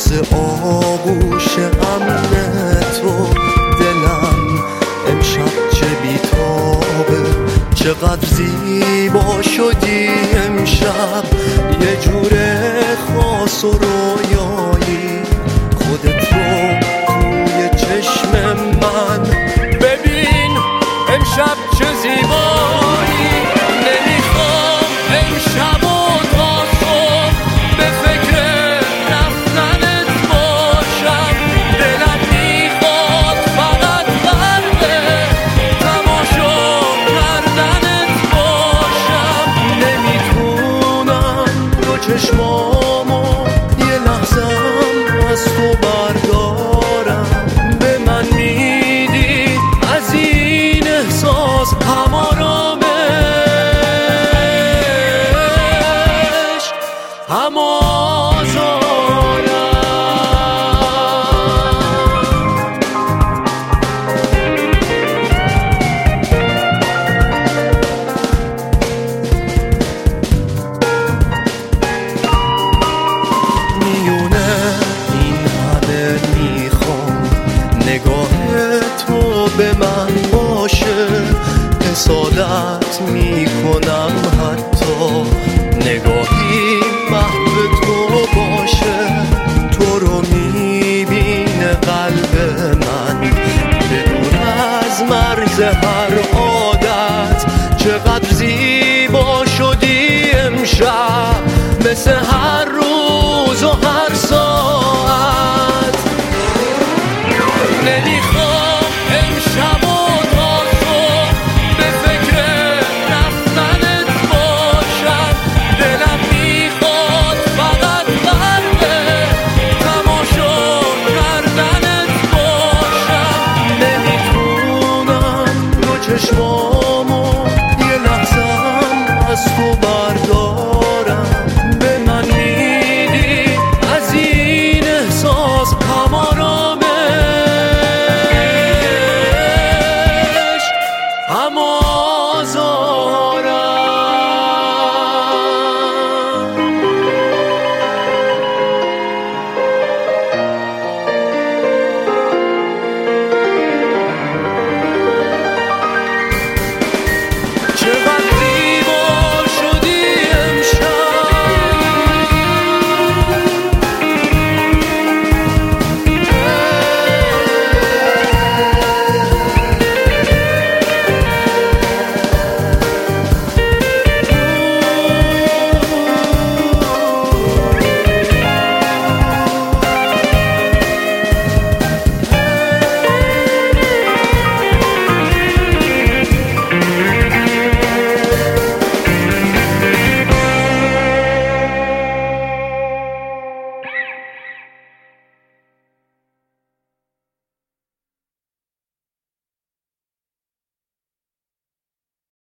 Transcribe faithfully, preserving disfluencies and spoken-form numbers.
راز آغوش امن تو دلم امشب چه بیتابه، چقدر زیبا شدی امشب، یه جور خاص و رویایی خودت رو توی چشم من ببین امشب چه زیبایی. نمیخوام امشب و تا صبح به فکر رفتنت باشم، دلم میخواد فقط غرق تماشا کردنت باشم. نمیتونم دو چشمامو یه لحظم از تو بردارم، به من میدی از این احساس هم آرامش هم آزارم. میونه این همه میخوام نگاه تو به من باشه، حسادت میکنم حتی نگاهی محو تو باشه. تو رو میبینه قلب من بدون از مرز هر عادت، چقدر زیبا شدی امشب مثل هر